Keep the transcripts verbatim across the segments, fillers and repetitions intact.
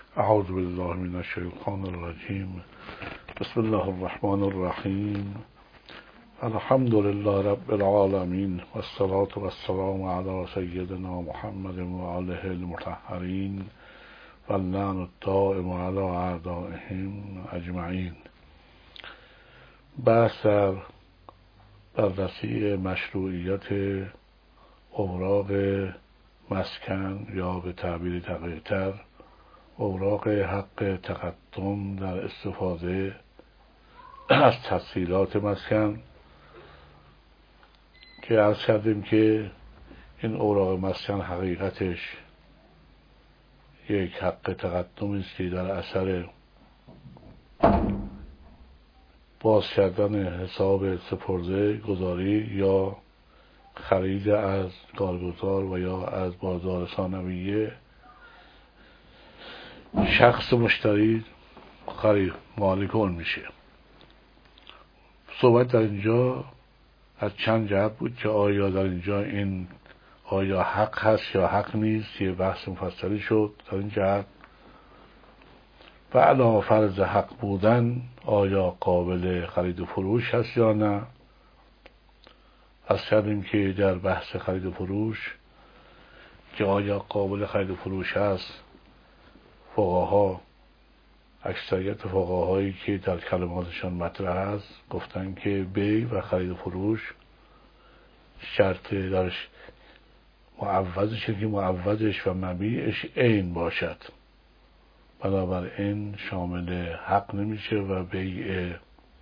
اعوذ بالله من الشیطان الرجیم. بسم الله الرحمن الرحیم. الحمد لله رب العالمین والصلاة والسلام علی سیدنا محمد و آله المطهرین واللعن الدائم علی اعدائهم اجمعین. بحث در بررسی مشروعیت اوراق مسکن یا به تعبیر دقیق‌تر اوراق حق تقدم در استفاده از تسهیلات مسکن، که عرض کردیم که این اوراق مسکن حقیقتش یک حق تقدم است که در اثر باز کردن حساب سپرده گذاری یا خرید از کارگزار و یا از بازار ثانویه شخص مشتری خرید مالک اون میشه. صحبت در اینجا از چند جهت بود که آیا در اینجا این آیا حق هست یا حق نیست، یه بحث مفصلی شد در این جهت. و علاوه فرض حق بودن آیا قابل خرید و فروش هست یا نه. از کردیم که در بحث خرید و فروش که آیا قابل خرید و فروش هست، فقها اکثریت فقهایی که در کلماتشان مطرح است گفتن که بیع و خرید و فروش شرط درش معوضش که معوضش و مبیعش عین باشد، بنابراین شامل حق نمیشه و بیع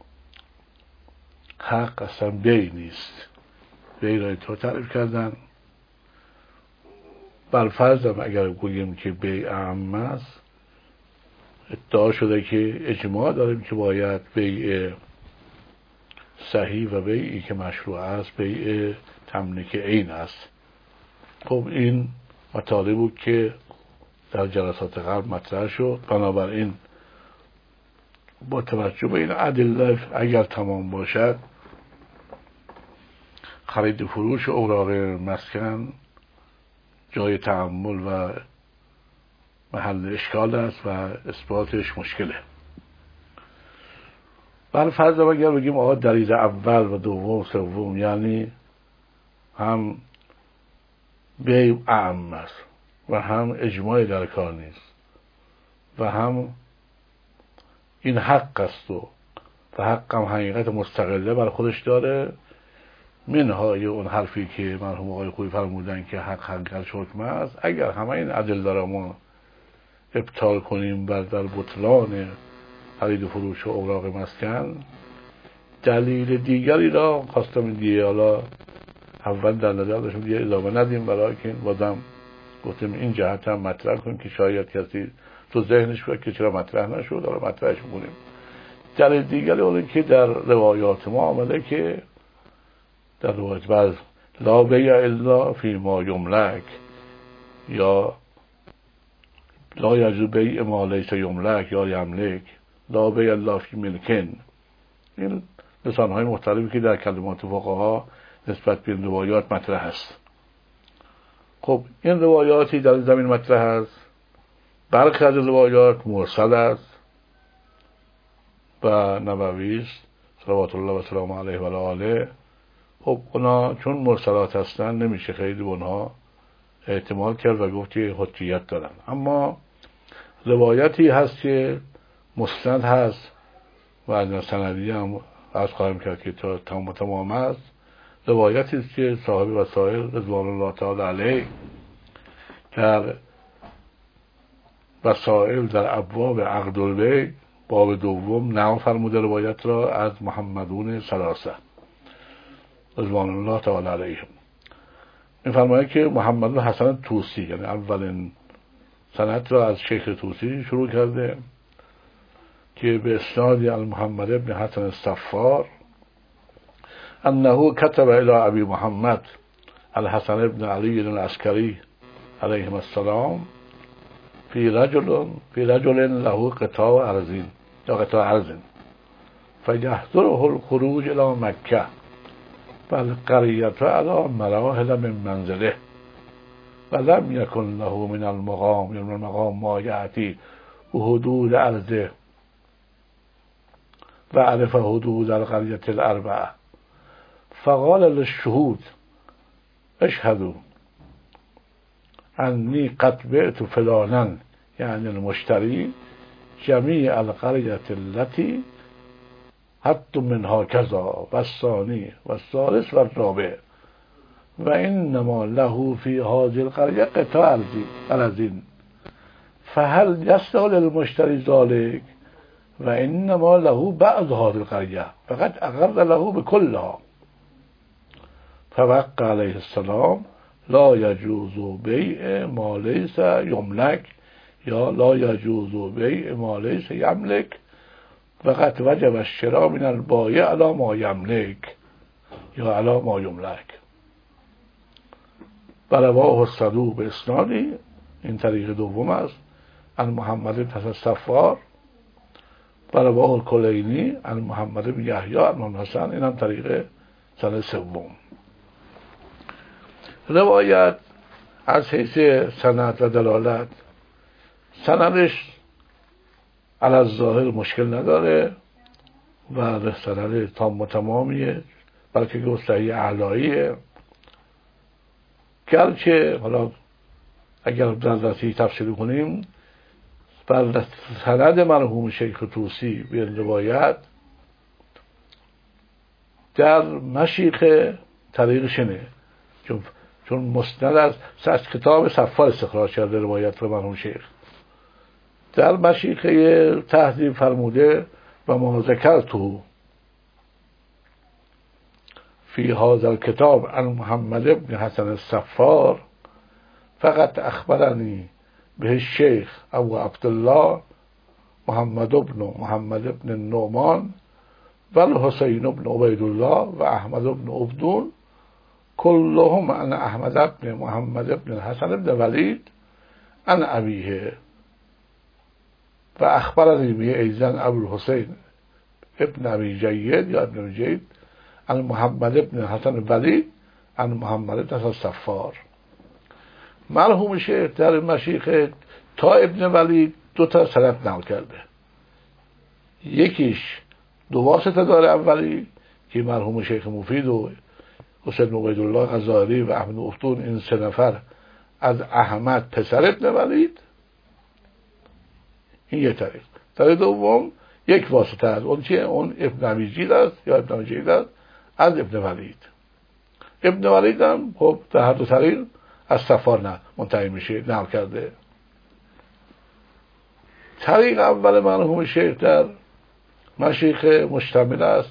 حق اصلا بیع نیست. بیع را اینطور تعریف کردن. بر فرضم اگر گوییم که بیع اعم است، ادعا شده که اجماع داریم که باید بیع صحیح و بیعی که مشروع است بیع تملیک عین است. خب این مطالب بود که در جلسات قبل مطرح شد. بنابراین با توجه به این ادله اگر تمام باشد، خرید و فروش اوراق مسکن جای تأمل و محل اشکال است و اثباتش مشکله. بر فرض اگر بگیم آقا دلیل اول و دوم سوم، یعنی هم بیع اعم است و هم اجماع در کار نیست و هم این حق است و و حق هم حقیقت مستقله بر خودش داره، منهای اون حرفی که مرحوم آقای خویی فرمودن که حق حقیقت حکم است. اگر همه این ادله را ما ابطال کنیم بر در بطلان خرید و فروش و اوراق مسکن، دلیل دیگری را خواستم این دیگه حالا اول در نظر داشتم دیگه اضافه ندیم، برای که بازم گفتم این جهت هم مطرح کنیم که شاید کسی تو ذهنش باید که چرا مطرح نشد، حالا مطرحش می‌کنیم. دلیل دیگری اونه که در روایات ما آمده که در روایت بعض لا بیع الا فی ما یملک یا لا یجوز بیع ما لیس یملک یا یملک لا بیع الا فی ملکن. این لسان‌های مختلفی که در کلمات فقها نسبت به این روایات مطرح است. خب این روایاتی در این زمین مطرح است. برخی از روایات مرسل است و نبوی است صلوات الله و سلام علیه و آله. خب اونا چون مرسلات هستن نمیشه خیلی به اونها اعتماد کرد و گفت که حجیت دارن. اما روایتی هست که مستند هست و از سندی هم از خواهیم کرد که تا تمام تمام است. روایتی است که صاحب وسائل رضوان الله تعالی علیه در وسائل در ابواب عقد البیع باب دوم نقل فرموده روایت را از محمدون ثلاثه رضوان الله تعالی علیهم. می‌فرماید که محمد حسن طوسی، یعنی اولین سند را از شیخ طوسی شروع کرده که به اسناد محمد ابن حسن الصفار انه كتب الى ابي محمد الحسن ابن علی العسکری علیهم السلام فی رجل فی رجل له قطاع ارضین یا قطاع ارضین فیحضره الخروج الى مکه والقریة على مراحل من منزله ولم يكن له من المقام من المقام ما يأتي و حدود ارضه و عرف حدود القرية الاربعه فقال للشهود اشهدوا انی قد بعت فلانا یعنی المشتری جمیع القرية التي حتی منها کذا و الثانی و الثالث و الرابع و انما له فی هذه القرية قطع ارضین فهل یصلح للمشتری ذلك و انما له بعض هذه القرية فقد اقر له بكلها فوقع علیه السلام لا یجوز بیع ما لیس یملک یا لا یجوز بیع ما لیس یملک وقد وجب الشراء من البایع علی ما یملک یا علی ما یملک. رواه الصدوق به اسنادی، این طریق دوم است، عن محمد بن الصفار. رواه الکلینی عن محمد بن یحیی عن الحسن، این هم طریق سند سوم. روایت از حیث سند و دلالت سندش علی الظاهر مشکل نداره و سند تام و تمامیه، بلکه که صحیح اعلاییه، گرچه حالا اگر در رسی تفسیر کنیم بر سند مرحوم شیخ طوسی به روایت در مشیخ طریقش اینه، چون چون مسند از از کتاب صفار استخراج کرده روایت رو مرحوم شیخ. در مشیخه تهذیب فرموده و ما ذکرته فی هذا الكتاب عن محمد بن حسن الصفار فقط اخبرنی به الشیخ ابو عبدالله محمد بن محمد بن النعمان و الحسین بن عبید الله و احمد بن عبدون كلهم عن احمد بن محمد بن الحسن بن ولید عن ابیه و اخبرنی به ایضا ابو الحسین ابن ابی جید یا ابن جید عن محمد بن الحسن ولید عن محمد بن الصفار. مرحوم شیخ در مشیخ تا ابن ولید دو تا سند نقل کرده، یکیش دو واسطه داره، اولی که مرحوم شیخ مفید و حسین عبید الله غزالی و احمد افتون، این سه نفر از احمد پسر ابن ولید، این یک طریق. طریق دوم یک واسطه از اون چیه؟ اون ابن ابی جید است یا ابن ابی جید است از ابن ولید. ابن ولید هم خب در هر دو طریق از صفار نه منتهی میشه نقل کرده. طریق اول مرحوم شیخ در مشیخ مشتمل است،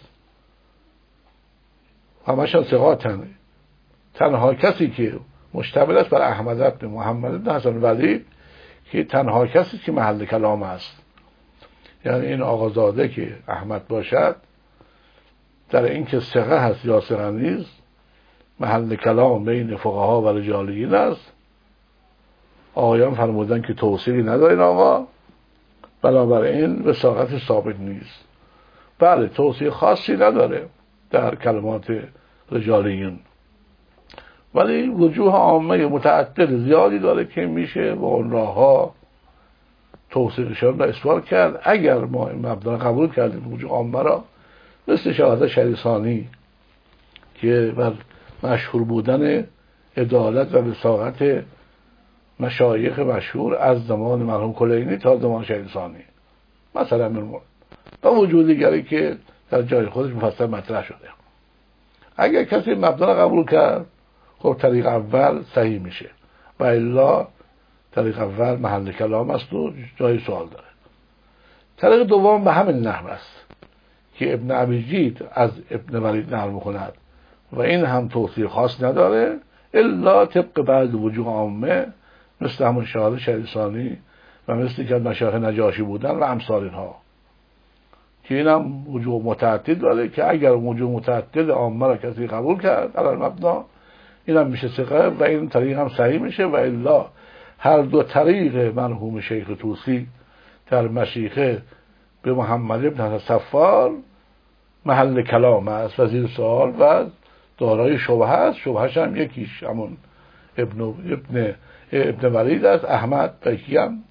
همشان ثقاتن، تنها کسی که مشتمل است بر احمد بن محمد بن حسن ولید که تنها کسی که محل کلام است، یعنی این آقازاده که احمد باشد در این که ثقه هست یا ثقه نیست محل کلام بین فقها و رجالیین است. آقایان فرمودن که توصیلی نداره این آقا، بنابراین وثاقت ثابت نیست. بله توصیه خاصی نداره در کلمات رجالیین، ولی وجوه عامه متعدد زیادی داره که میشه با اون راه ها توصیقشان را اثبات کرد. اگر ما این مبدا قبول کردیم وجوه عامه را، مثل شهادت شریثانی که بر مشهور بودن عدالت و وثاقت مشایخ مشهور از زمان مرحوم کلینی تا زمان شریثانی مثلا من و وجود دیگری که در جای خودش مفصل مطرح شده. اگر کسی مبدا قبول کرد خب طریق اول صحیح میشه و الا طریق اول محل کلام است و جای سوال داره. طریق دوم به همین نحو است که ابن ابی جید از ابن ولید نقل میکند و این هم توصیه خاص نداره الا طبق بعض وجوه عامه مثل همون شهادت شریثانی و مثل که مشایخ نجاشی بودن و امثال اینها، که این هم وجوه متعدد داره که اگر وجوه متعدد عامه را کسی قبول کرد علی المبنا این هم میشه ثقه و این طریق هم صحیح میشه و الا هر دو طریق مرحوم شیخ طوسی در مشیخه به محمد بن الصفار محل کلام است و زیر سوال و دارای شبهه است. شبهش هم یکیش همون ابن ابن ابن ولید است احمد، و یکی هم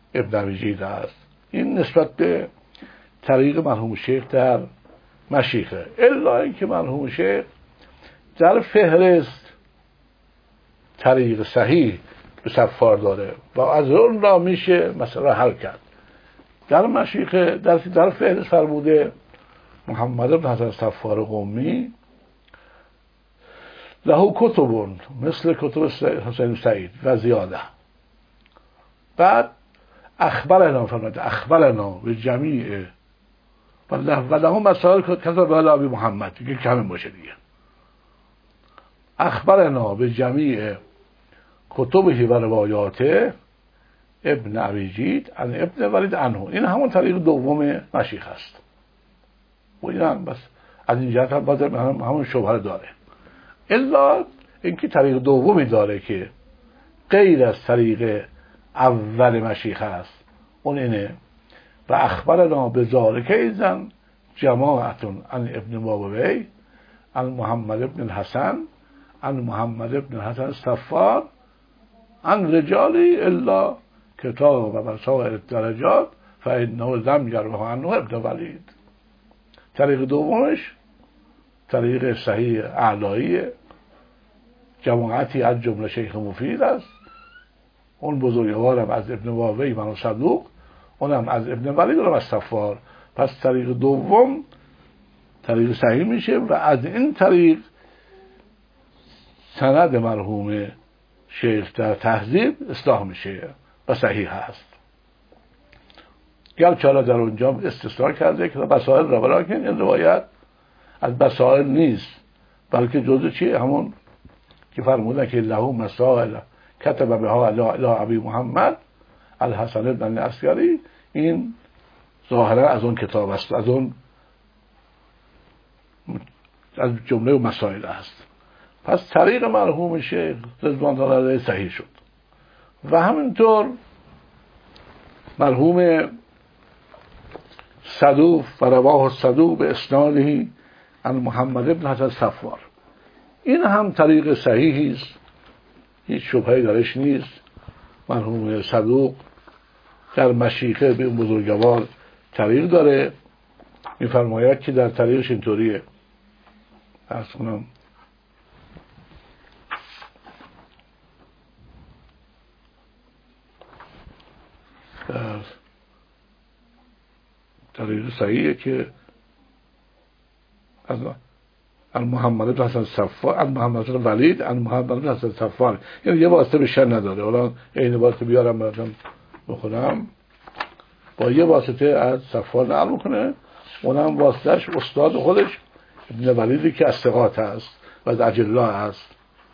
ابن عویجید است. این نسبت به طریق مرحوم شیخ در مشیخه. الا اینکه مرحوم شیخ در فهرست طریق صحیح به صفار داره و از اون را میشه مثلا حل کرد. در مشیخه در در فهرست فرموده محمد بن حسن صفار قمی له کتبون مثل کتب حسین سعید و زیاده. بعد اخبرنا فرموده اخبرنا به جمیع و له مسائل کتب به ابی محمد، دیگه کمی باشه دیگه. اخبرنا به جمیع کتبه و روایات ابن عویجید عن ابن ولید عنه. این همون طریق دوم مشیخ است و این هم بس از این جهت هم باز همون شبهه داره. الا اینکه طریق دومی داره که غیر از طریق اول مشیخ است، اون اینه و اخبرنا به ذالک ایزن جماعتون عن ابن بابوی عن محمد ابن الحسن عن محمد ابن الحسن الصفار عن رجالی الا کتاب و مسائل الدرجات فانه لم یروه عنه ابن ولید. طریق دومش طریق صحیح اعلایی جماعتی از جمله شیخ مفید است، اون بزرگوارم از ابن واوی من صدوق، اونم از ابن ولید و از صفار. پس طریق دوم طریق صحیح میشه و از این طریق سند مرحوم شیخ در تهذیب اصلاح میشه و صحیح هست. گرچه حالا در اونجا استثناء کرده که بسائل را بلاکن این روایت از بسائل نیست بلکه جزء چی همون که فرمودن که له مسائل کتب بها الی ابی محمد الحسن بن عسکری، این ظاهرا از اون کتاب است، از اون از جمله مسائل است. پس طریق مرحوم شیخ رضوان الله علیه صحیح شد و همینطور مرحوم صدوق و رواه صدوق به اسنادی عن محمد ابن حسن صفار، این هم طریق صحیحی است، هیچ شبهه‌ای درش نیست. مرحوم صدوق در مشیخه به بزرگوار طریق داره، می‌فرماید که در طریقش اینطوریه. عرض کنم در طریق صحیحه که از محمد بن حسن صفار از محمد بن ولید از محمد بن حسن صفار، یعنی یه واسطه بیشتر نداره. حالا این واسطه بیارم براتون بخونم، با یه واسطه از صفار نقل میکنه، اونم واسطهش استاد خودش ابن ولیدی که از ثقات هست و از اجلا هست.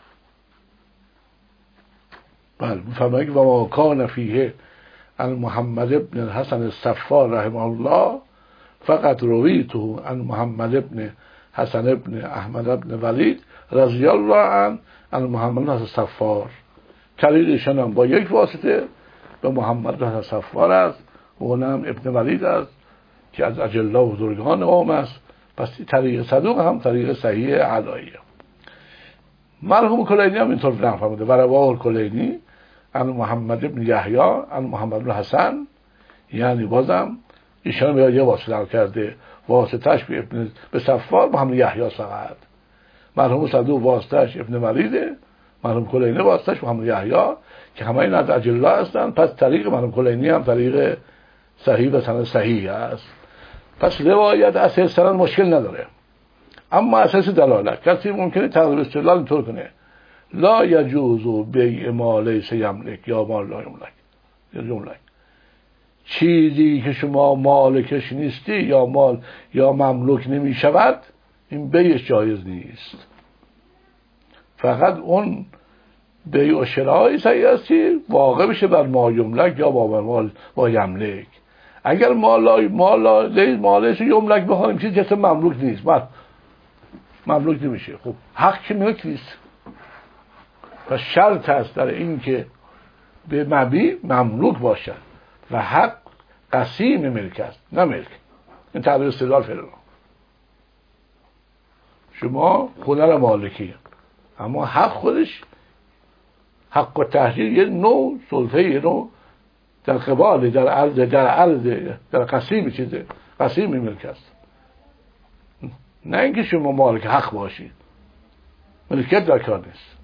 بله میفرماید و ما کان فیه عن محمد ابن الحسن الصفار رحمه الله فقط رویته عن محمد ابن حسن ابن احمد ابن ولید رضی الله عنه عن محمد حسن صفار. طریقشان هم با یک واسطه به محمد حسن صفار است و اونم ابن ولید است که از اجلا و بزرگان قوم است. پس طریق صدوق هم طریق صحیح علاییه. مرحوم کلینی هم اینطور نقل فرموده و رواه الکلینی عن محمد ابن یحیی عن محمد بن حسن، یعنی بازم ایشان به یه واسطه کرده، واسطهش به ابن به صفار محمد یحیی فقط. مرحوم صدوق واسطهش ابن ولیده، مرحوم کلینی واسطهش محمد یحیی که همه این از اجلا هستن. پس طریق مرحوم کلینی هم طریق صحیح و سند صحیح است. پس روایت اساس سند مشکل نداره، اما اساس دلالت کسی ممکنه تقریب استدلال اینطور کنه لا یجوز بیع ما لیس یملک یا ما لا یملک، یا جملک چیزی که شما مالکش نیستی یا مال یا مملوک نمی شود، این بیعش جایز نیست. فقط اون بیع و شرای صحیح هستی واقع بشه بر ما یملک یا با مال با یملک. اگر مال مال لیس مالش یملک بخوایم چیزی جسم مملوک نیست، بعد مملوک نمیشه. خب حق که ملک نیست. پس شرط هست در این که به مبیع مملوک باشد و حق قسیم ملک است نه ملک. این تعبیر استدلال فعلا. شما خونه را مالکی، اما حق خودش حق و تحجیر یه نوع سلطه، یه نوع در قبال، در عرض، در عرض، در قسیم چیزه، قسیم ملک است. نه اینکه شما مالک حق باشید، ملکیت در کار نیست.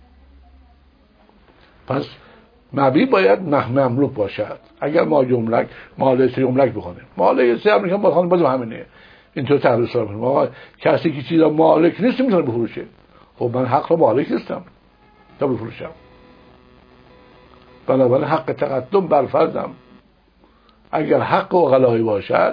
پس مبی باید مملوک باشد. اگر ما جملک مالک جملک بخونیم، مالک سه امریکا بخونیم باز همینه، اینطور تدریس رو میکنیم. آقا کسی که چیزا مالک نیست میتونه بفروشه. خب من حق رو مالک نیستم تا بفروشم. بنابراین حق تقدم بر فرضم. اگر حق و غلایی باشد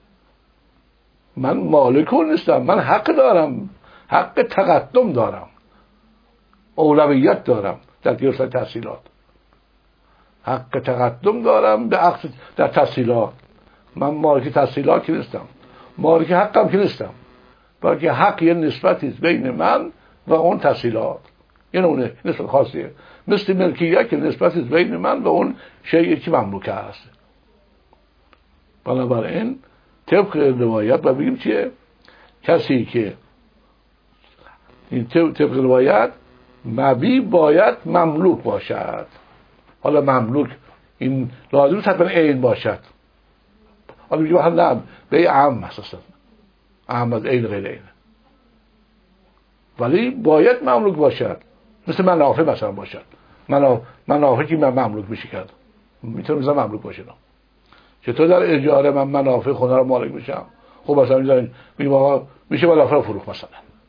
من مالک نیستم، من حق دارم، حق تقدم دارم، اولویت دارم در گرفتن تحصیلات، حق تقدم دارم به عقد در تحصیلات. من مالک تحصیلات که نیستم، مالک حقم که نیستم، بلکه حق یه نسبتی است بین من و اون تحصیلات. این اونه نسبت خاصیه، مثل ملکیت که نسبتی است بین من و اون شیئی که مملوکه است. بنابراین طبق روایت و بگیم چیه؟ کسی که این طبق روایت مبی باید مملوک باشد. حالا مملوک این لازم حتما عین باشد. حالا میگیم نه به عام اساسا، عام از عین غیر عین، ولی باید مملوک باشد. مثل منافع مثلا باشد، منافع که من مملوک میشه کرد، میتونه مثلا مملوک باشه. نه چطور در اجاره من منافع خونه رو مالک میشم؟ خب مثلا میذارین میگم آقا میشه منافع رو فروخت مثلا،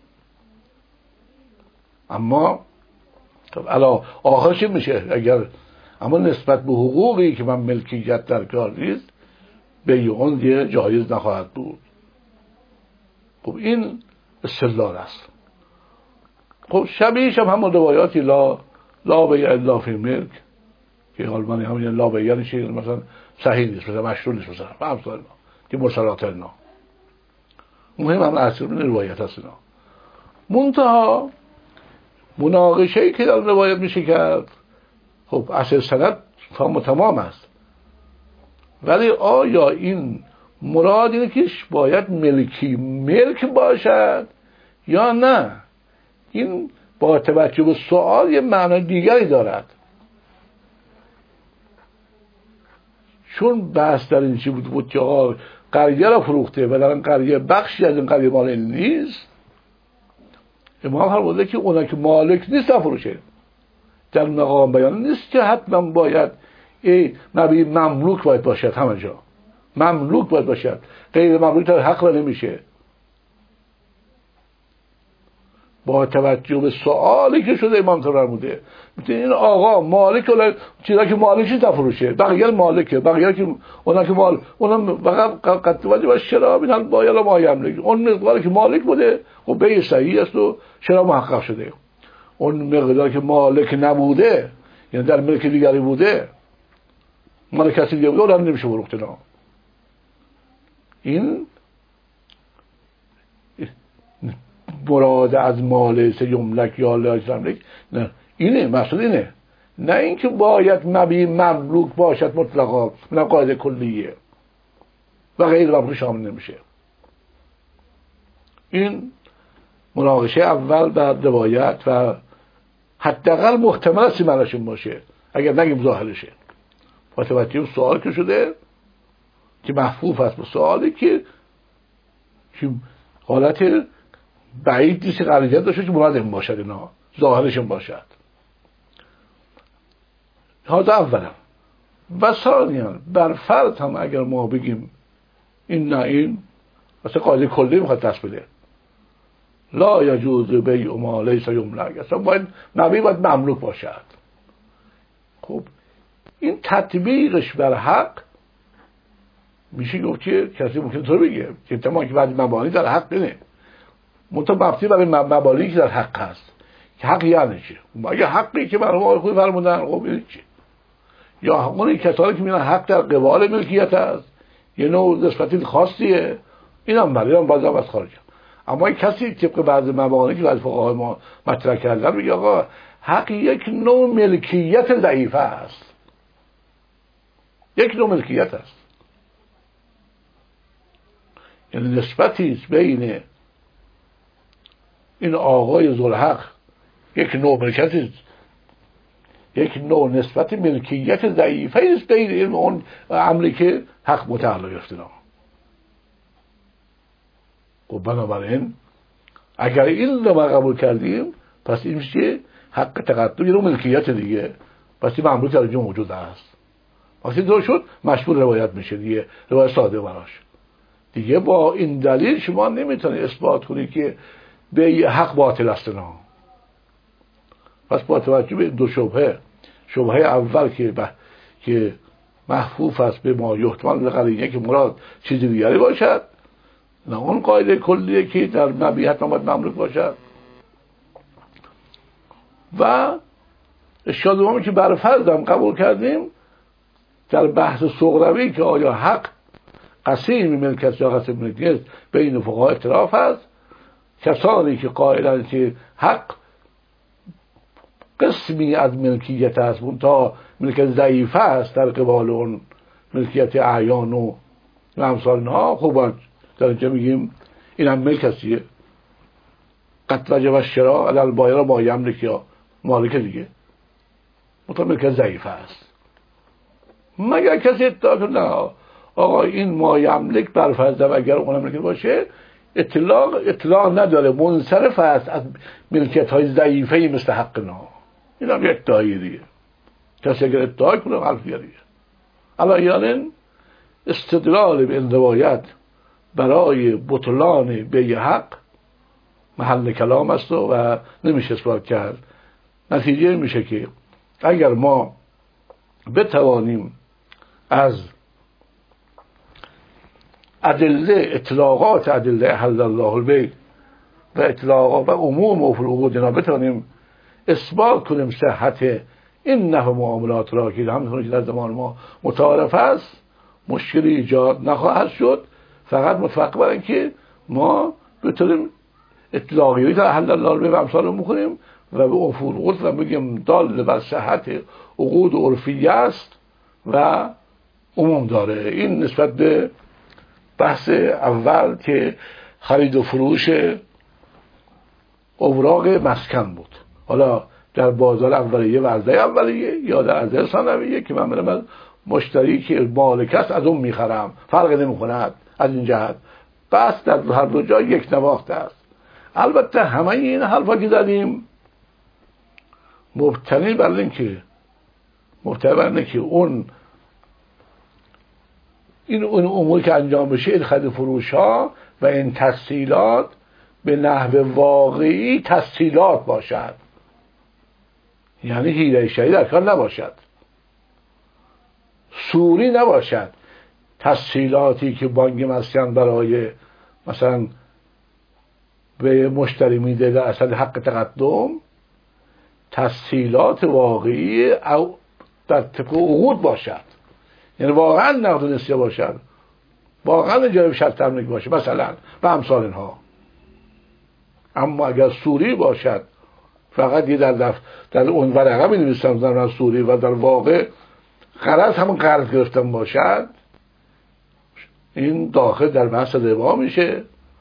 اما خب الا آخرش میشه اگر، اما نسبت به حقوقی که من ملکیت در کار نیست به اون دیگه جایز نخواهد بود. خب این استدلال است. خب شبیهش هم همون روایاتی لا لا بیع الا فی ملک که غالبا همین لا بیع یعنی چی، مثلا صحیح نیست، مثلا مشروع نیست، مثلا همسال ما که مرسلات اینا مهم هم اصل روایت هست. اینا منتها مناقشه‌ای که در روایت میشه کرد، خب اصل سند تمام تمام است، ولی آیا این مراد اینه که باید ملکی ملک باشد یا نه؟ این با توجه به سوال یه معنی دیگری دارد. چون بحث در این چی بود بود که آقا قریه را فروخته و در این قریه بخشی از این قریه مال نیست، امام فرموده که اونا که مالک نیست فروشه. در مقام بیان نیست که حتما باید ای نبی مملوک باید باشد، همه جا مملوک باید باشد، غیر مملوک در حق را نمیشه. با توجه به سوالی که شده امام فرموده میتونه این آقا مالک ولی چیزا که مالکی تفروشه، بقیه مالکه، بقیه که اونا که مال اونا فقط قد توجه به شراب اینا باید ما یملک، اون مقداری که مالک بوده خب به صحیح است و شراب محقق شده. اون مقداری که مالک نبوده یعنی در ملک دیگری بوده، مال کسی دیگه بوده، اون نمیشه فروخت. نه این مراد از مال سه یملک یا لاجرملک نه، اینه مقصود اینه، نه اینکه باید مبی مملوک باشد مطلقا، نه قاعده کلیه و غیر مملوک شامل نمیشه. این مناقشه اول در روایت و حداقل محتمل است معنیشون باشه، اگر نگیم ظاهرشه. با توجه به سوال که شده که محفوظ است به سوالی که که حالت بعید نیست قریجت داشته که مراد این باشد، اینا ظاهرشون باشد. هذا اولا. و ثانیا بر فرض هم اگر ما بگیم این نه، این مثلا قاعده کلی میخواد دست بده لا یجوز بیع ما لیس یملک، اصلا باید نبی باید مملوک باشد. خب این تطبیقش بر حق میشه گفت که کسی ممکنه تو بگه که تمام که بعد مبانی در حق اینه، منطقه مبتی برای مبانی که در حق هست که حق یعنی چه؟ اگه حقی که برای ما خوی فرمودن خب این چه؟ یا اون کسانی که میگن حق در قبال ملکیت هست یه نوع نسبتی خاصیه، این هم برای هم بازم از خارج. اما کسی طبق بعض مبانی که بعض فقهای ما مطرح کردن میگه آقا حق یک نوع ملکیت ضعیفه است، یک نوع ملکیت است، یعنی نسبتی است بین این آقای ذوالحق، یک نوع ملکیت یک نوع نسبت ملکیت ضعیفه است بین اون عملی که حق متعلق گرفته. و بنابراین اگر این رو ما قبول کردیم پس این میشه حق تقدم یه نوع ملکیت دیگه، پس این معمول در اینجا موجود است. وقتی دور شد مشمول روایت میشه دیگه، روایت صادق براش دیگه. با این دلیل شما نمیتونید اثبات کنید که به حق باطل است. نه. پس با توجه به دو شبهه، شبهه اول که ب... که محفوف است به ما یحتمل لقرینه که مراد چیزی دیگری باشد، نه اون قاعده کلیه که در مبیحت نباید مملوک باشد. و اشکال دومی که بر فرض هم قبول کردیم در بحث صغروی که آیا حق قسیم ملکت یا قسیم ملکیت بین فقها اختلاف است. کسانی که قائلند که حق قسمی از ملکیت است تا ملکیت ضعیفه است در قبال اون ملکیت اعیان و امثال اینها، خوب در اینجا میگیم این هم ملک هستیه قد وجب الشراء علی البایع ما یملک یا مالک دیگه، مطمئن ملکیت ضعیفه است. مگر کسی ادعا کنه نه آقا این ما یملک بر فرض اگر اونم ملک باشه اطلاق اطلاق نداره، منصرف است از ملکیت های ضعیفه مثل حق نه. این هم یک ادعای دیگه، کسی اگر ادعا کنه حرف دیگه. علیان استدلال به این روایت برای بطلان بیع حق محل کلام است و نمیشه اثبات کرد. نتیجه میشه که اگر ما بتوانیم از ادله اطلاقات ادله احل الله البیع و اطلاقات و عموم و فروغ اینا بتوانیم اثبات کنیم صحت این نحو معاملات را که همونطور در زمان ما متعارف است، مشکلی ایجاد نخواهد شد. فقط متوقف بر اینکه ما بتونیم اطلاقیه تا احل الله البیع و امثال رو میکنیم و به فروغ و بگیم دال بر صحت عقود عرفی است و عموم داره. این نسبت به بحث اول که خرید و فروش اوراق مسکن بود. حالا در بازار اولیه و عرضه اولیه یا در عرضه ثانویه که من برم از مشتری که مالک است از اون میخرم، فرق نمی کند از این جهت. بس در هر دو جا یک نواخت است. البته همه این حرفا که زدیم مبتنی بر این که مبتنی بر این که اون این اون امور که انجام بشه این خرید فروش ها و این تسهیلات به نحو واقعی تسهیلات باشد، یعنی حیله شری در کار نباشد، سوری نباشد. تسهیلاتی که بانک مسکن برای مثلا به مشتری میده در اصل حق تقدم تسهیلات واقعی او در طبق عقود باشد، یعنی واقعا نقد و نسیه باشد، واقعا جالب شرط تملیک باشه مثلا و امثال اینها. اما اگر سوری باشد فقط یه در دفت در اون ورقه می نویسم در سوری و در واقع غرض همون قرض گرفتن باشد، این داخل در بحث ربا میشه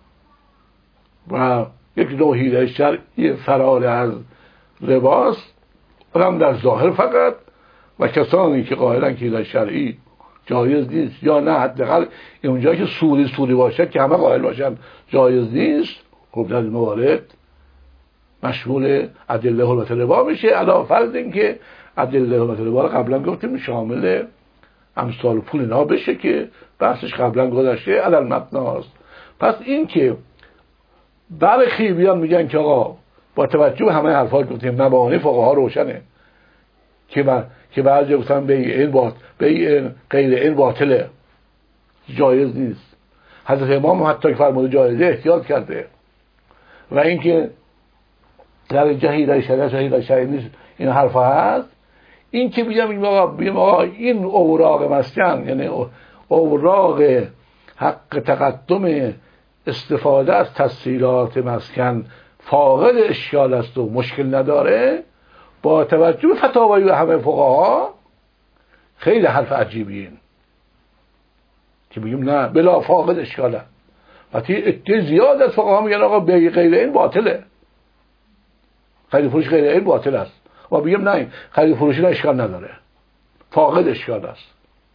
و یک نوع حیله شرعی فرار از رباست، اونم در ظاهر فقط. و کسانی که قائلن که حیله شرعی جایز نیست یا نه حداقل اونجایی که سوری سوری باشد که همه قائل باشن جایز نیست، خب در این موارد مشمول ادله حرمت ربا میشه. علاوه فرض این که ادله حرمت ربا رو قبلا گفتیم شامل امثال پول اینا بشه که بحثش قبلا گذشته علل مبناست. پس این که برخی بیان میگن که آقا با توجه به همه حرفا گفتیم مبانی فقها روشنه که با که بعضی گفتن به این بات به غیر این باطله جایز نیست. حضرت امام حتی که فرموده جایزه احتیاط کرده و اینکه در جهیل شریعت جهیل شریعت نیست این حرفا هست. این که میگم این آقا بگیم آقا این اوراق مسکن یعنی اوراق حق تقدم استفاده از تسهیلات مسکن فاقد اشکال است و مشکل نداره، با توجه به فتاوی همه فقها خیلی حرف عجیبیه که بگیم نه بلا فاقد اشکاله. وقتی اتفاق زیاد از فقها میگن آقا به غیر این باطله، خرید فروش غیر این باطل است، و ما بگیم نه خرید فروشی را اشکال نداره، فاقد اشکال است.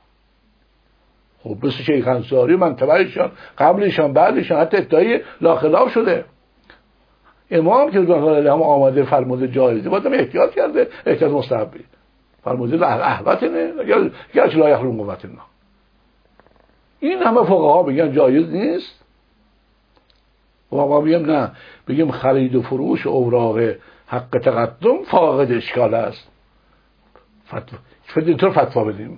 خب بس شیخ انصاری منطبعشان قبلشان بعدشان حتی ادعای لاخلاف شده. امام که رضوان هم آمده فرموده جایزه باید هم احتیاط کرده، احتیاط مستحبی فرموده احوتنه یا چه لا یخلون قوتنا. این همه فقها بگن جایز نیست و ما بگیم نه، بگیم خرید و فروش اوراق حق تقدم فاقد اشکال است. فتوا اینطور فتوا بدیم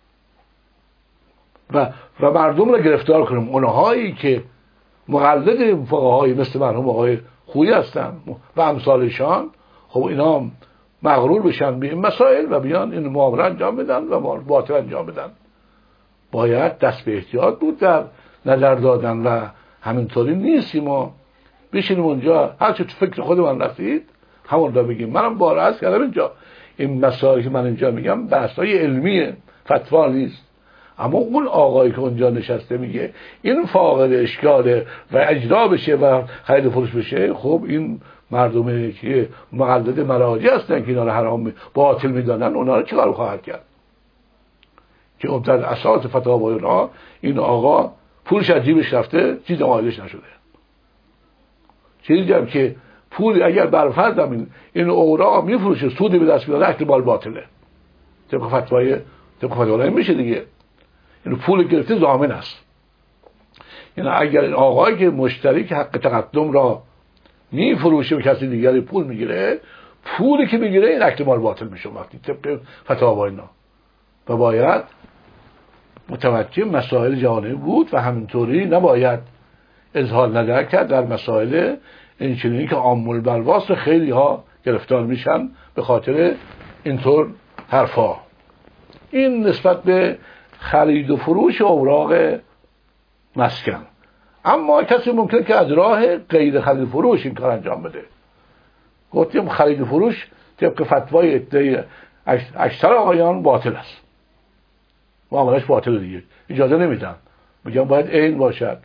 و و مردم رو گرفتار کنیم. اونهایی که مقلد فقهای مثل مرحوم آقای خویی هستن و امثالشان، خب اینا مغرور بشن به این مسائل و بیان این معامله انجام بدن و باطل انجام بدن. باید دست به احتیاط بود در نظر دادن و همینطوری نیستی ما بشینیم اونجا هر چه تو فکر خودمان رسید همون را بگیم. منم بار عرض کردم اینجا این مسائلی که من اینجا میگم بحث‌های علمیه، فتوا نیست. اما اون آقایی که اونجا نشسته میگه این فاقد اشکاله و اجرا بشه و خرید و فروش بشه، خب این مردمی که مقلد مراجع هستن که اینا رو حرام باطل میدانن، اونا رو چیکار خواهد کرد؟ که اون در اساس فتاوای اونا این آقا پولش از جیبش رفته، چیز مالش نشده. چیزی هم که پول اگر بر فرض این این اوراق میفروشه سودی به دست بیاره احتمال باطله. طبق فتوای طبق فتوای میشه دیگه. این پول گرفته ضامن است. یعنی اگر این آقایی که مشتری که حق تقدم را میفروشه و کسی دیگری پول میگیره، پولی که میگیره این احتمال باطل میشه وقتی طبق فتاوای اینا. و باید متوجه مسائل جهانی بود و همینطوری نباید اظهار نظر کرد در مسائل این چنینی که عام البلواست خیلی ها گرفتار میشن به خاطر اینطور حرفا. این نسبت به خرید و فروش اوراق مسکن. اما کسی ممکنه که از راه غیر خرید و فروش این کار انجام بده. گفتیم خرید و فروش طبق فتوای ادعای اکثر آقایان باطل است، معاملش باطل دیگه، اجازه نمیدن، میگن باید عین باشد.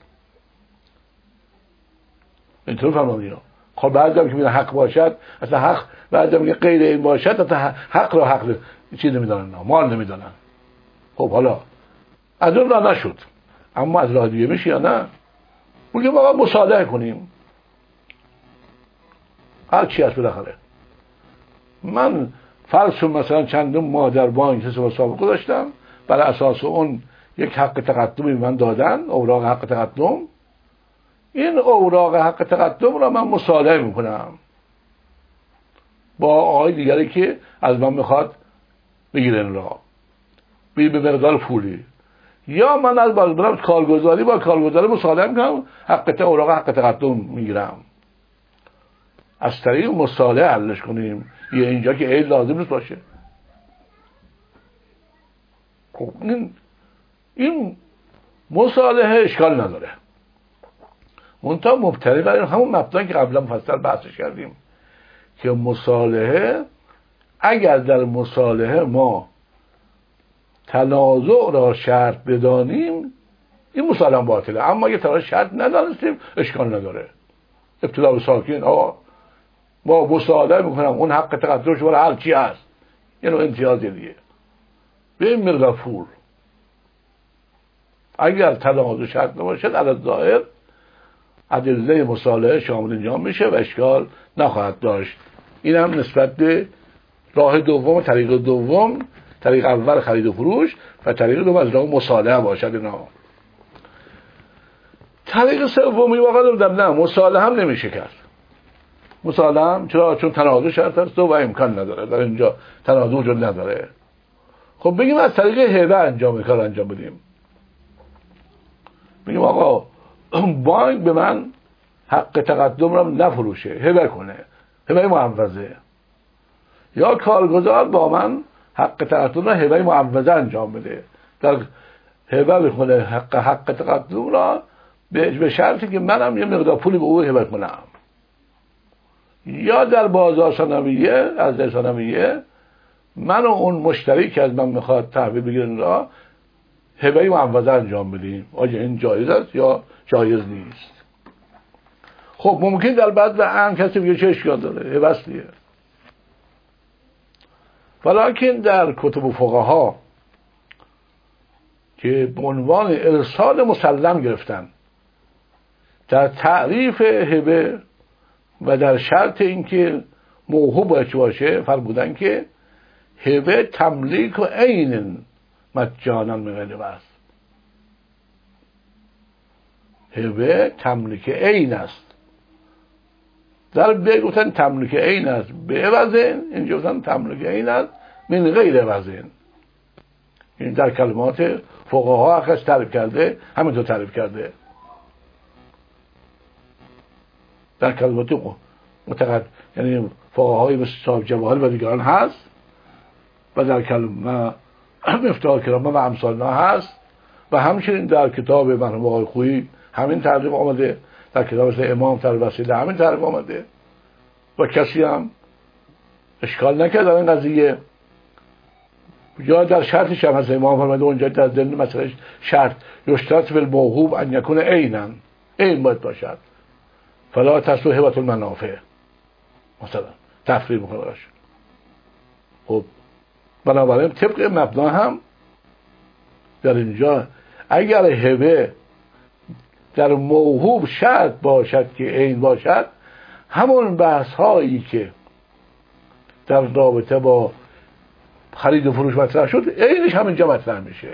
اینطور فرمودن. خب بعضی که میگن حق باشد، اصلا حق بعضی میگن غیر عین باشد، اصلا حق رو حق چیز نمیدونن، مال نمیدونن. خب حالا از اون راه نشد، اما از راه دیگه میشه یا نه؟ میگیم آقا مصالحه کنیم، هر چی هست بالاخره. من فرض مثلا چند ماه در بانک حساب سابقه داشتم، بر اساس اون یک حق تقدمی من دادن، اوراق حق تقدم. این اوراق حق تقدم را من مصالحه میکنم با آقای دیگری که از من میخواد بگیرن را به مقدار پولی، یا من از برم کارگزاری با کارگزاری مصالحه میکنم، حق اوراق حق تقدم میگیرم. از طریق مصالحه حلش کنیم، یه اینجا که عید لازم نیست باشه. خب این این مصالحه اشکال نداره، منتها مبتنی بر همون مبدأ که قبلا مفصل بحثش کردیم که مصالحه، اگر در مصالحه ما تنازع را شرط بدانیم این مصالحه باطله، اما اگه تنازع شرط ندانستیم اشکال نداره. ابتدا به ساکن آقا با مصالحه میکنم اون حق تقدم شما هر چی هست، یعنی امتیازی دیگه به این مقدار پول. اگر تنازع شرط نباشد علی الظاهر ادله مصالحه شامل انجام میشه و اشکال نخواهد داشت. این هم نسبت به راه دوم، طریق دوم. طریق اول خرید و فروش و طریق دوم از راه مصالحه باشد. اینا طریق سومی واقعا در نه مصالحه هم نمیشه کرد. مصالحه هم چرا؟ چون تنازع شرط است و امکان نداره، در اینجا تنازع وجود نداره. خب بگیم از طریق هبه انجام کار انجام بدیم. بگیم آقا بانک به من حق تقدم را نفروشه، هبه کنه، هبه معوضه، یا کارگزار با من حق تقدم را هبه معوضه انجام بده، در هبه بکنه حق حق تقدم را به شرطی که منم یه مقدار پولی به او هبه کنم. یا در بازار ثانویه، از ثانویه من و اون مشتری که از من میخواد تحویل بگیرن را هبه معوضه انجام بدیم. آیا این جایز است یا جایز نیست؟ خب ممکن در بعض و عام کسی بگه چه اشکال داره، هبه است دیگه. ولیکن در کتب فقها که به عنوان ارسال مسلم گرفتن در تعریف هبه و در شرط اینکه موهوب باید باشه فرمودن که هبه تملیک و عین مجانا من غیر بس. هبه تملیک عین است. در به گفتن تملیک عین است به عوضین، اینجا گفتن تملیک عین است من غیر عوضین. این در کلمات فقها اخش تعریف کرده، همینطور تعریف کرده. در کلمات متقد یعنی فقهای مثل صاحب جواهر و دیگران هست و در کلمه مفتاح کرامه و امثالنا هست و همچنین در کتاب مرحوم آقای خویی همین تعریف آمده، در کتاب مثل امام تر وسیله همین تعریف آمده و کسی هم اشکال نکرد در این قضیه. یا در شرطش هم هست امام فرموده اونجا در ضمن مثلا شرط یشترط فی الموهوب ان یکون عینا، عین باید باشد فلا تصلح هبة المنافع، مثلا تفریق میکنه باشه. خب بنابراین طبق مبنا هم در اینجا اگر هبه در موهوب شرط باشد که عین باشد، همون بحث هایی که در رابطه با خرید و فروش مطرح شد عینش همینجا مطرح میشه.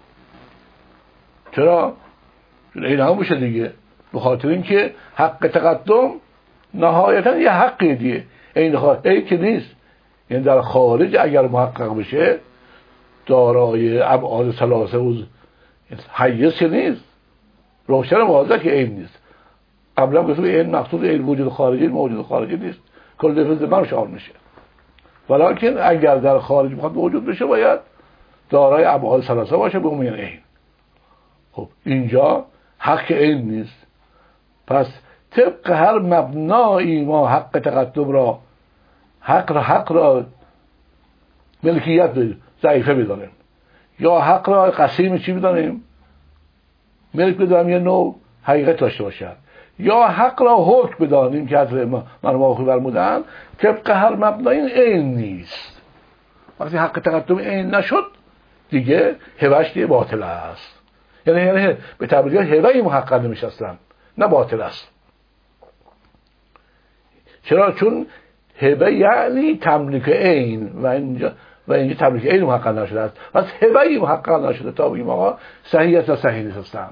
چرا؟ چون عین هم میشه دیگه، به خاطر اینکه حق تقدم نهایتا یه حقی دیگه، عین خواهی که نیست. یعنی در خارج اگر محقق بشه دارای ابعاد ثلاثه و حیث نیست، روشن واضحه که عین نیست. قبلا گفتم این مقصود این وجود خارجی موجود خارجی نیست، کل لفظ من شامل میشه. ولیکن اگر در خارج بخواد موجود بشه باید دارای ابعاد ثلاثه باشه به عنوان عین. خب اینجا حق عین نیست، پس طبق هر مبنایی ما حق تقدم را حق را حق را ملکیت ضعیفه بدانیم یا حق را قسیم چی بدانیم ملک بدانیم یه نوع حقیقت داشته باشد، یا حق را حکم بدانیم که حضرت مرحوم آقای فرمودن طبق هر مبنایی عین نیست. وقتی حق تقدم عین نشد دیگه هبهش دیگه باطل است. یعنی یعنی به تعبیر هبه محقق نمیشه اصلا، نه باطل است. چرا؟ چون هبه یعنی تملیک عین و اینجا و اینجا تملیک عین محقق نشده است، پس هبه محقق نشده تا بگیم آقا صحیح است یا صحیح نیست اصلا.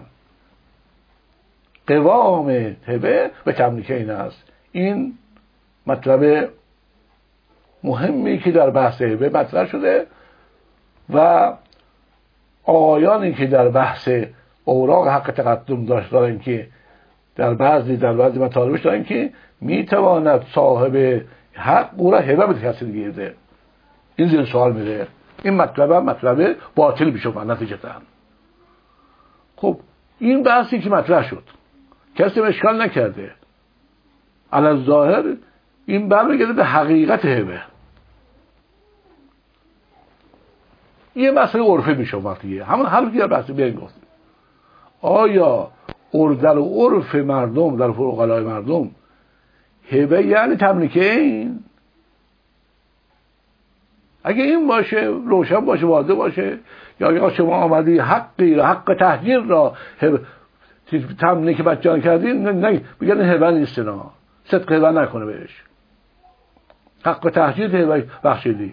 قوام هبه به تملیک عین است. این مطلب مهمی که در بحث هبه مطرح شده و آیانی که در بحث اوراق حق تقدم داشت دارن که در بعضی در بعضی مطالبش دارن که میتواند صاحب حق او را هبه به کسی دیگه بده. این زیر سوال میره. این مطلب هم مطلب باطل میشه نتیجتا. خب این بحثی که مطرح شد کسی اشکال نکرده، علی الظاهر این برمیگرده به حقیقت هبه. یه مسئله عرفی میشه وقتیه همون حرفی در بحث بیاین گفتیم. آیا در عرف مردم در فقهای مردم هبه یعنی تملیک عین؟ اگه این باشه روشن باشه واضح باشه، یا یا شما آمدی حقی را حق تهجیر را تملیک بچه‌ان کردین، نه بگن هبه نیست، نه صدق هبه نکنه بهش، حق تهجیر هبه بخشیدی.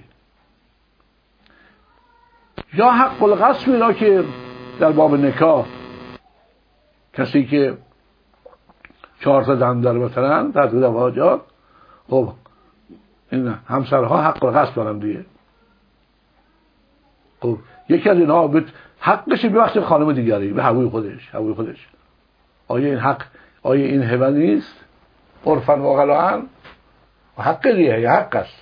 یا حق القسم را که در باب نکاح کسی که چهار تا زن داره مثلا در زواجات، خب این همسرها حق القسم دارن دیگه. خب یکی از اینها حقش ببخشه خانم دیگری به هوای خودش هوای خودش آیا این حق آیا این هبه نیست؟ عرفاً و اقلاً حق دیگه یا حق است.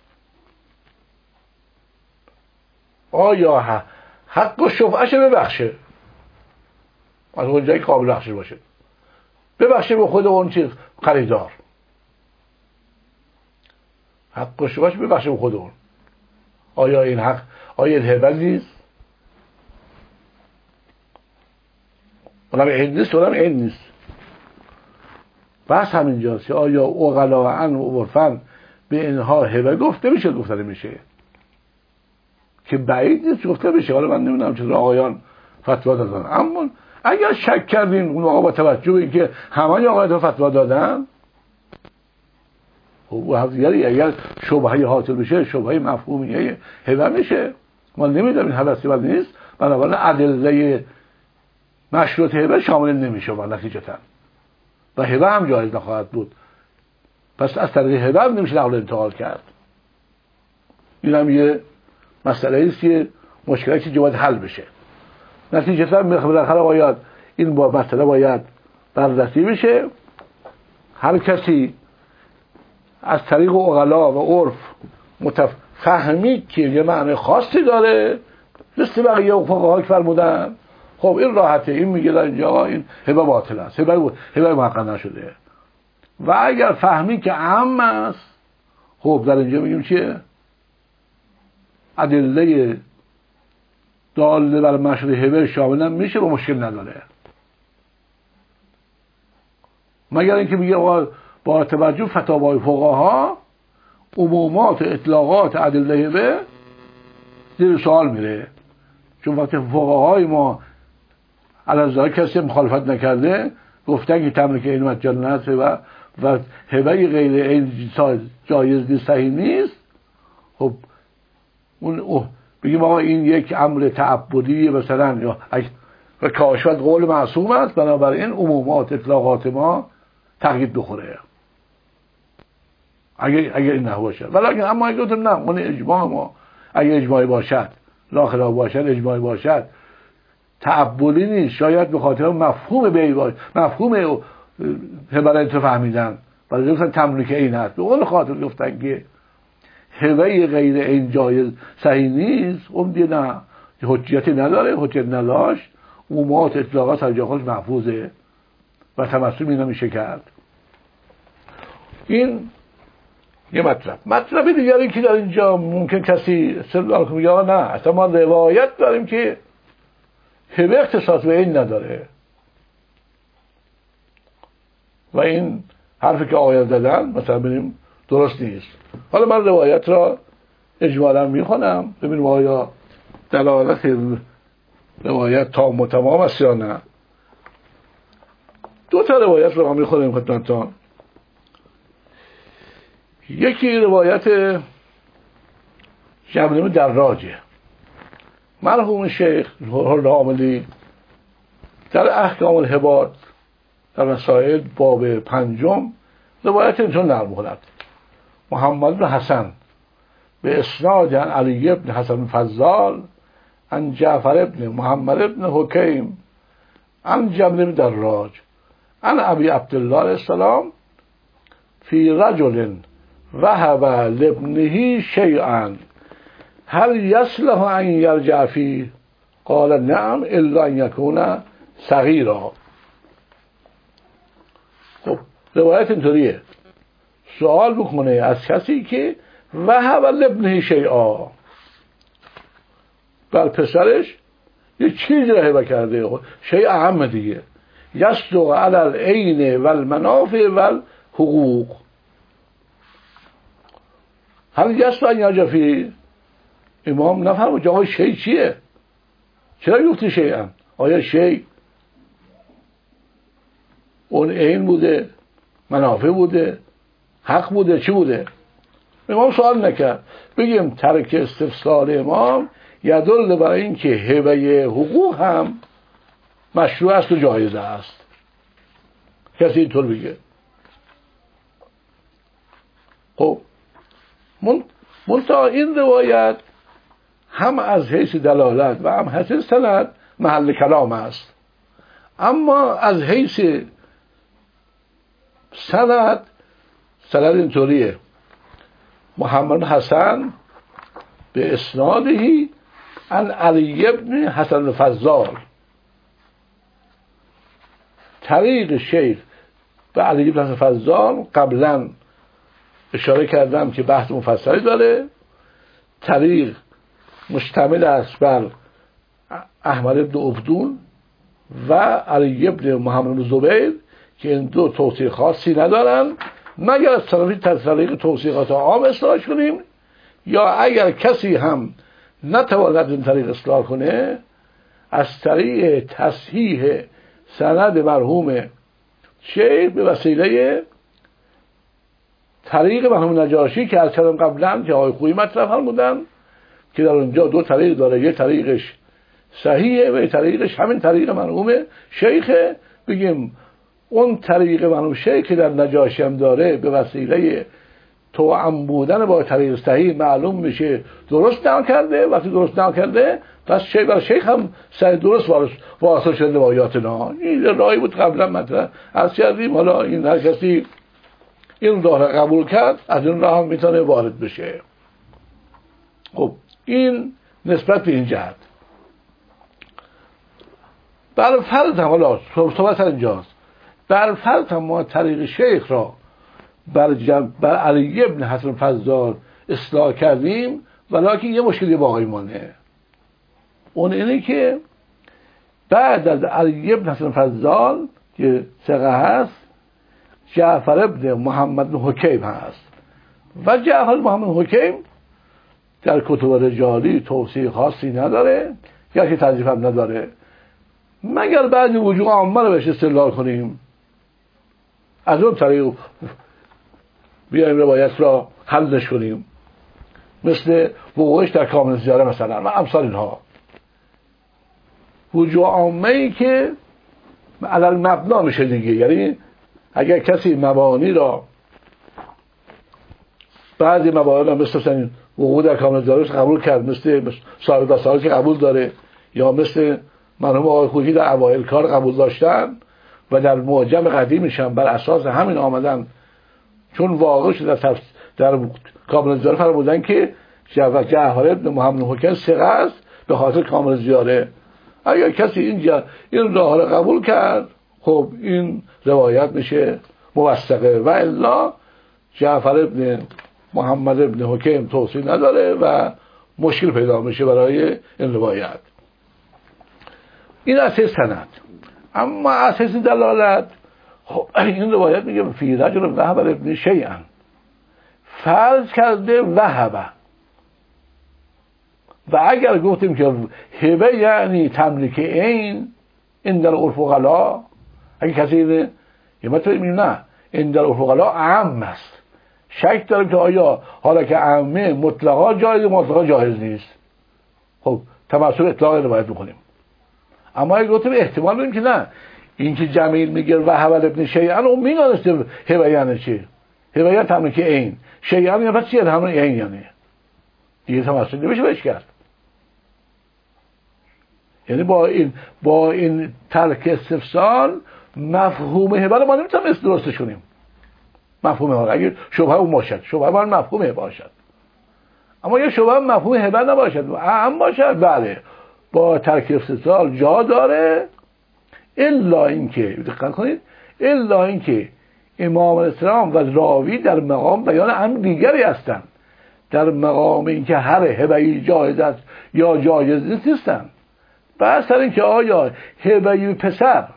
آیا حق و شفعش ببخشه از اون جایی قابل بخشش باشه، ببخشه به خود اون چیز خریدار، حق و شفعش ببخشه به خود اون. آیا این حق آیا این هبه نیست؟ اونم این نیست اونم این نیست. بس همینجاست. آیا اقلاً و عرفاً به اینها هبه گفته میشه گفته میشه؟ که بعید نیست گفته بشه. حالا من نمیدونم چطور آقایان فتوا دادن، اما اگر شک کردین اون آقا با توجه به اینکه همه آقایان فتوا دادن، خب دیگری اگر شبهه حاصل بشه شبهه مفهومیه هبه میشه. ما نمیدونیم این هبه سبب نیست، بنابراین ادله مشروط هبه شامل نمیشه و نتیجتا و هبه هم جایز نخواهد بود. پس از طریق هبه هم نمیشه نقل انتقال کرد. این هم یه مسئله است که مشکلی که باید حل بشه. نتیجتا بالاخره باید این با مسئله باید بررسی بشه. هر کسی از طریق عقلا و عرف متفهمی که یه معنی خاصی داره، مثل بقیه فقها که فرمودن، خب این راحته، این میگه در اینجا این هبه باطل است، هبه هبه محقق نشده. و اگر فهمی که عام است، خب در اینجا میگیم چیه؟ ادله داله بر مشروع هبه شامل میشه و مشکل نداره، مگر اینکه میگه با توجه فتاوای فقها عمومات و اطلاقات ادله هبه زیر سوال میره. چون وقتی فقهای ما علیه کسی مخالفت نکرده، گفتن که تملک عین مجانت و و هبه غیر عین جایز نیست، صحیح نیست، خب اون اوه بگیم آقا این یک امر تعبدی مثلا یا و کاشفت قول معصوم است، بنابراین عمومات اطلاقات ما تقیید بخوره اگه اگه این نه باشه. ولی اما اگه گفتم نه اون اجماع ما، اگه اجماعی باشد لا خلاف باشد، اجماعی باشد تعبدی نیست، شاید به خاطر مفهوم به باشه، مفهوم هبه تو فهمیدن ولی گفتن تملک عین است، به اون خاطر گفتن که هبه غیر عین جایز صحیح نیست، اون دیگه نه حجیتی نداره، حجیت نداشت، عمومات اطلاقات از جا خودش محفوظه و تمسک اینا میشه کرد. این یه مطلب. مطلب دیگری که در اینجا ممکن کسی استدلال کنه یا نه، اصلا ما روایت داریم که هبه اختصاص به این نداره و این حرفی که آقایان زدن مثلا ببینیم درست نیست. حالا من روایت را اجمالا میخونم ببینیم آیا دلالت روایت تام و تمام است یا نه. دو تا روایت رو ما میخونیم خدمتتان. یکی روایت جبر دراجه، مرحوم شیخ حاملی در احکام الهبات در مسائل باب پنجم روایت اینطور نقل می‌کند: محمد بن حسن به اسناد عن علی بن حسن فضال عن جعفر بن محمد بن حکیم عن جبر بن دراج عن ابی عبدالله علیه السلام فی رجل وهب لابنه شیئا هل یصلح ان یرجع فیه قال نعم الا ان یکون صغیرا. خب روایت اینطوریه، سوال بکنه از کسی که وهب لابنه شیئا، بر پسرش یه چیزی را هبه کرده، شیء اهم دیگه، یصدق علی العین والمنافع والحقوق هل یصلح ان یرجع فیه. امام نفهم جاهای شیء چیه، چرا گفتی شیئا؟ آیا شیء اون عین بوده، منافع بوده، حق بوده، چی بوده؟ امام سوال نکرد. بگیم ترک استفسار امام یدل بر این که هبه حقوق هم مشروع است و جایز است. کسی اینطور بگه. خب منتها این روایت هم از حیث دلالت و هم حیث سند محل کلام است، اما از حیث سند سند اینطوریه: محمد حسن به اسنادهی عن علی بن حسن فضال، طریق شیخ به علی بن حسن فضال قبلا اشاره کردم که بحث مفصلی داره، طریق مشتمل است بر احمد بن عبدون و علی بن محمد بن زبیر که این دو توصیه خاصی ندارن مگر از طرفی طریق توصیقات عام اصلاح کنیم، یا اگر کسی هم نتواند این طریق اصلاح کنه، از طریق تصحیح سند مرحوم شیخ به وسیله طریق مرحوم نجاشی که از کردم قبلا که آقای خویی مطرح فرمودن که در اونجا دو طریق داره، یه طریقش صحیحه و یه طریقش همین طریق مرحوم شیخ. بگیم اون طریق مرحوم شیخ که در نجاشی هم داره به وسیله توأم بودن با طریق صحیح معلوم میشه درست نقل کرده، وقتی درست نقل کرده پس شیخ برای شیخ هم صحیح درست واصل شده روایات نه. این راهی بود قبلا مطرح از کردیم. حالا این هر کسی این راه را قبول کرد از این راه هم میتونه وارد بشه. خب این نسبت به این جهت. بر فرض هم حالا صحبت اینجاست، بر فرض هم ما طریق شیخ را بر, جب... بر علی ابن حسن فضال اصلاح کردیم، ولیکن یه مشکلی باقی مانده. اون اینه که بعد از علی ابن حسن فضال که ثقه هست جعفر ابن محمد بن حکیم هست و جعفر محمد حکیم در کتب رجالی توصیح خاصی نداره یا که تضعیف هم نداره، مگر بعضی وجوه عامه رو بهش استدلال کنیم، از اون طریق بیایم روایت را حلش کنیم، مثل وقوعش در کامل زیاره مثلا و امثال اینها. وجوه عامه ای که علل مبنا میشه دیگه، یعنی اگر کسی مبانی را بعضی مبانی را مثل وقوع در کامل زیاره قبول کرد، مثل صاحب دستاویز که قبول داره، یا مثل مرحوم آقای خویی در اوایل کار قبول داشتن و در معجم قدیمشان بر اساس همین آمدن، چون واقع شده در, در کامل زیاره فرمودن که جعفر ابن محمد حکیم ثقه است به خاطر کامل زیاره. اگر کسی اینجا این راه را قبول کرد خب این روایت میشه موثقه، و الا جعفر ابن محمد ابن حکیم توصیح نداره و مشکل پیدا میشه برای این روایت. این اساس سند. اما اساس دلالت، خب این روایت میگه فی رجل وهب ابن شیئا، فرض کرده وهب، و اگر گفتیم که هبه یعنی تملیک این این در عرف غلا، اگه کسی اینه یه مطمئن میگه نه این در عرف غلا عام است، شک داریم که آیا حالا که عامه مطلقا جایز مطلقا جایز نیست، خب تمثل اطلاق روایت میکنیم. اما اگه گفتیم احتمال بدیم که نه این که جمیل میگه وهب ابن شیئا، اون میدونسته هبه یعنی چی، هبه یعنی تملیک این، شیئا یعنی پس چیه همون این، یعنی دیگه تمثل نمیشه بهش کرد. یعنی با این با این ترک استفسال مفهوم هبه رو ما نمیتونیم درستش کنیم. مفهوم هبه اگه شبهه اون باشد، شبهه من مفهوم هبه باشد، اما یه شبهه مفهوم هبه نباشد و اهم باشد، بله با ترک استفسال جا داره، الا اینکه دقت کنید، الا اینکه امام الاسلام و راوی در مقام بیان امر دیگری هستند، در مقام اینکه هر هبه‌ای جایز است یا جایز نیست نیستند. بحث سر اینکه آیا هبه‌ی پسر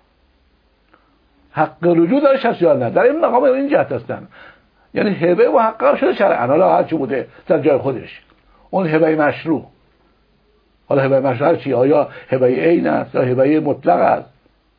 حق رجوع داره هست یا نه، در این مقام این جهت هستند. یعنی هبه و حق شده شرعاً، حالا هر چی بوده در جای خودش، اون هبه مشروع. حالا هبه مشروع چی؟ آیا هبه عین است یا هبه مطلق است؟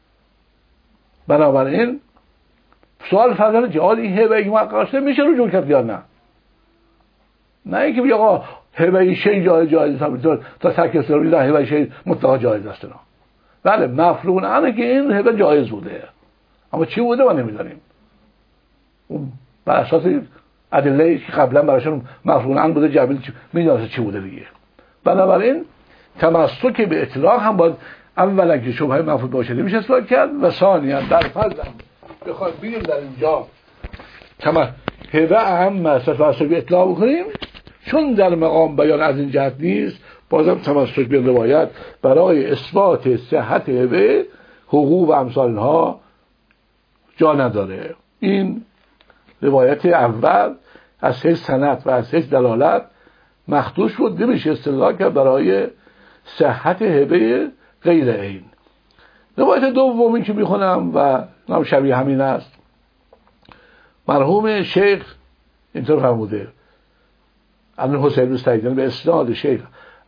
بنابراین سوال فرض که آیا این هبه محقق شده میشه رجوع کرد یا نه؟ نه اینکه بگه آقا هبه شی جایز جایز است تا ترک استفسال در هبه شی مطلق جایز است. نه بله مفروض اینه که این هبه جایز بوده، اما چی بوده ما نمیدونیم. اون بر اساس ادله که قبلا براشون مفروض بوده جبیل میدونه چی بوده دیگه. بنابراین تمسک به اطلاق هم باید اولا که شبهه مفروض باشه نمیشه اصلاح کرد، و ثانیا در فرض هم بخواد بگیم در اینجا تمام هبه اهم مسئله تمسک به اطلاق بکنیم، چون در مقام بیان از این جهت نیست، بازم تمسک به روایت برای اثبات صحت هبه حقوق و امثال اینها جا نداره. این روایت اول از حیث سند و از حیث دلالت مخدوش شد، نمیشه استدلال کرد برای صحت هبه غیر این. روایت دومی که میخونم و نام شبیه همین است، مرحوم شیخ اینطور فرموده: ابن حسین بن سعید به اسناد شیخ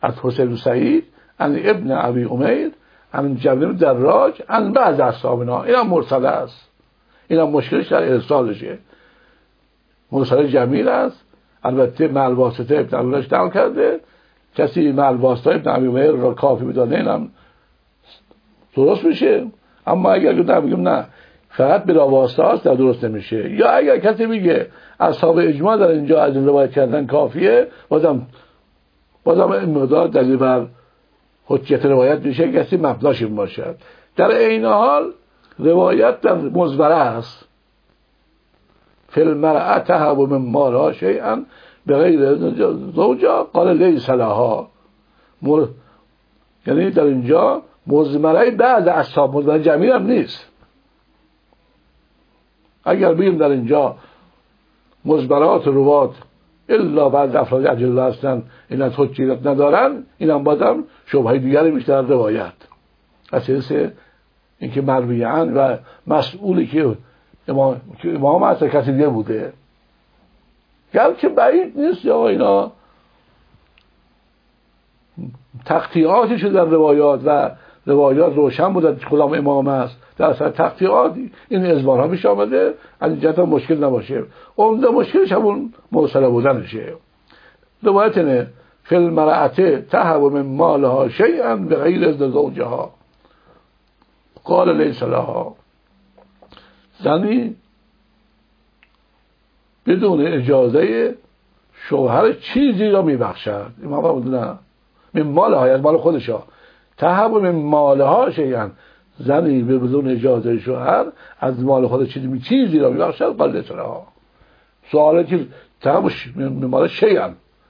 از حسین سعید عن ابن ابی امیر عن جبر دراج عن بعض اصحابنا. این هم مرسل است، این هم مشکلش در ارسالشه. مرسل جمیل است، البته مع الواسطه ابن ابیش نقل کرده، کسی مع الواسطه ابن ابی امیر را کافی بدانه این هم درست میشه. اما اگر بگیم نه فقط بلا واسطه است در درست نمیشه. یا اگر کسی میگه اصحاب اجماع در اینجا از این روایت کردن کافیه، بازم بازم این مقدار دلیل بر حجیت روایت میشه، کسی مبناش این باشد. در این حال روایت در مزبره است، فی المرأة تهب من مالها شیئا بغیر زوجها قال لیس لها. مر... یعنی در اینجا مزمره بعد اصحاب، مزمره جمیل هم نیست. اگر بگیم در اینجا مزبرات روات الا بعد افراد اجله هستن این از حجیت ندارن، این هم بازم شبهه دیگری میشه در روایت. اساس اینکه مرویان و مسئولی که امام که امام اصلا کسی دیگه بوده، گرچه بعید نیست یا اینا تقطیعاتی شده در روایات و روایات روشن بوده کدام امام است، در اصل تقطیعات این ازبار ها میشه آمده، از این جهت مشکل نباشه. عمده مشکلش همون موصله بودنشه. روایت اینه فی المرأة تهب من مالها شیئا بغیر اذن زوجها قال لیس لها. زنی بدون اجازه شوهر چیزی را میبخشد، امام فرمود نه من مالها، از مال خودشا، تهب من مالها شیئا، زنی بدون اجازه شوهر از مال خود چیزی چیزی را میبخشد قال لیس لها. سواله که تهب من مال شیئا،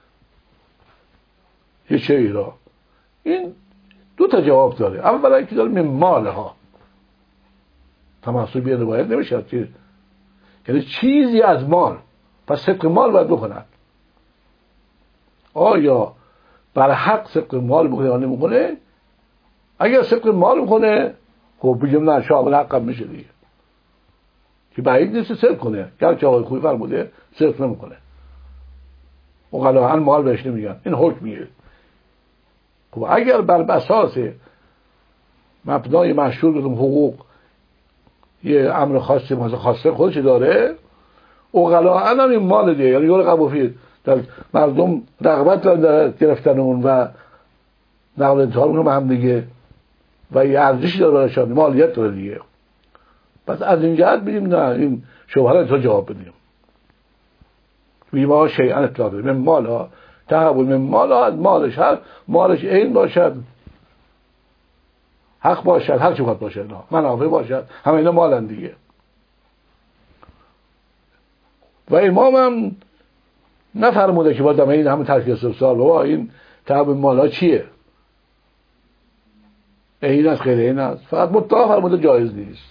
یه شیئی را، این دو تا جواب داره. اولا اینکه داره من مالها تمثل به روایت نمیشه که یعنی چیزی از مال، پس صدق مال باید بکنن. آیا بر حق صدق مال بکنه یا نمیکنه؟ اگر صدق مال بکنه خب بگیم نه شامل حق هم میشه دیگه، که بعید نیست صدق کنه، گرچه آقای خوبی فرموده صدق نمیکنه، اقلاً مال بهش نمیگن، این حکمیه. خب اگر بر اساس مبنای مشهور بدون حقوق یه امر خاصی مثلا خاصه خودش داره، اقلاً هم این مال دیگه، یعنی یور قبوفی در مردم رغبت دارن در گرفتن اون و نقل انتحال اون هم دیگه و یه ارزشی داره برایشان، مالیت داره دیگه. پس از این جهت بگیم نه این شوهر انتحال جواب بدیم بیما شیئا اطلاع داره من مال ها تحول من مال ها، از مالش هر مالش این باشد، حق باشد، هر چی باید باشد، منافع باشد، همه اینا مالن دیگه. و امام هم نفرموده که باید این همه ترک استفسار بابا این تحول مال ها چیه، این است غیر این است، فقط مطلق فرموده جایز نیست.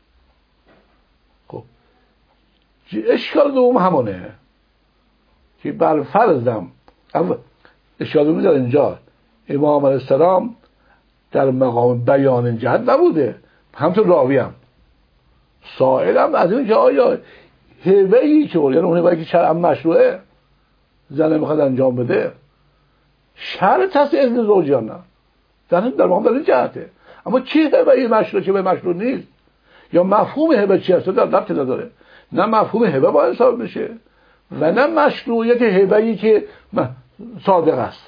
خب اشکال دوم همونه که بر فرضم اشکال دوم در اینجا امام علیه السلام در مقام بیان این جهت نبوده، همطور راوی هم سائلم از این که آیا هبه‌ای که یعنی اون هبه‌ای که شرعاً مشروعه زن میخواد انجام بده شرط هست اذن زوج یا نه، در در مقام در این جهته. اما چی هبه‌ای مشروع چه به مشروع نیست، یا مفهوم هبه چی هست در ربطی نداره، نه مفهوم هبه باید حساب بشه و نه مشروعیت هبه‌ای که صادق است.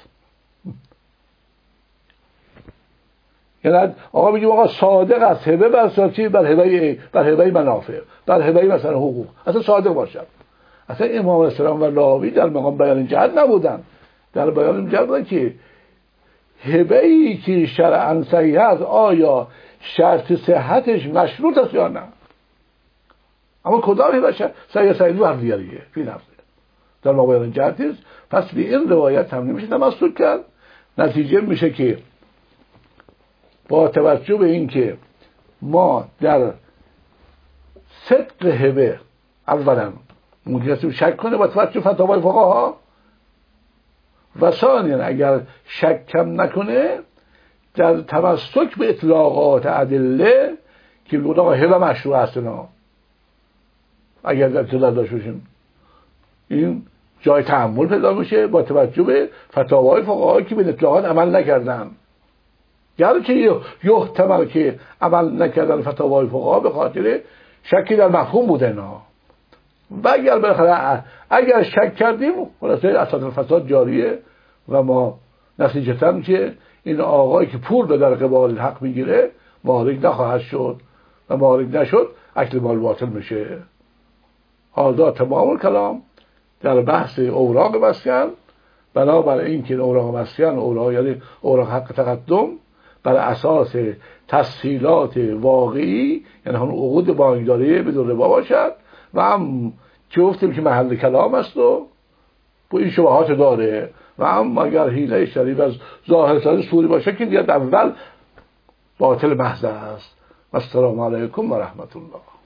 یعنی آقا بگیم آقا صادق است هبه بر اساس بر هبه بر هبه منافع، بر هبه مثلا حقوق، اصلا صادق باشد. اصلا امام علیه السلام و راوی در مقام بیان جهت نبودن، در بیان جهت بودن که هبه‌ای که شرعاً صحیح است آیا شرط صحتش مشروط است یا نه. اما کدام هبه صحیح صحیح بر دیگریه فی نفسه در مقام بیان جهت است. پس به این روایت هم نمیشه تمسک کرد. نتیجه میشه که با توجه به این که ما در صدق هبه اولا ممکنه شک کنه با توجه فتاوای فقها و ثانیا اگر شک کم نکنه در تمسک به اطلاقات ادله که میگن آقا هبه مشروع است، نه اگر اطلاع داشته باشیم این جای تأمل پیدا میشه با توجه به فتاوای فقهایی که به اطلاقات عمل نکردن. گرچه یحتمل که عمل نکردن فتاوای فقها به خاطر شکی در مفهوم بوده اینا، و اگر بالاخره اگر شک کردیم خلاصه اساس الفساد جاریه و ما نتیجتاً که این آقایی که پول رو در قبال حق میگیره مالک نخواهد شد و مالک نشد اکل مال باطل میشه. حالا تمام کلام در بحث اوراق مسکن. بنابراین اینکه اوراق مسکن اوراق یعنی اوراق حق تقدم بر اساس تسهیلات واقعی، یعنی همون عقود بانکداری بدون ربا باشد و هم که گفتیم که محل کلام است و با این شبهات داره، و هم اگر حیله شریف از ظاهر سازی سوری باشه که دیگه اول باطل محض است. و السلام علیکم و رحمت الله.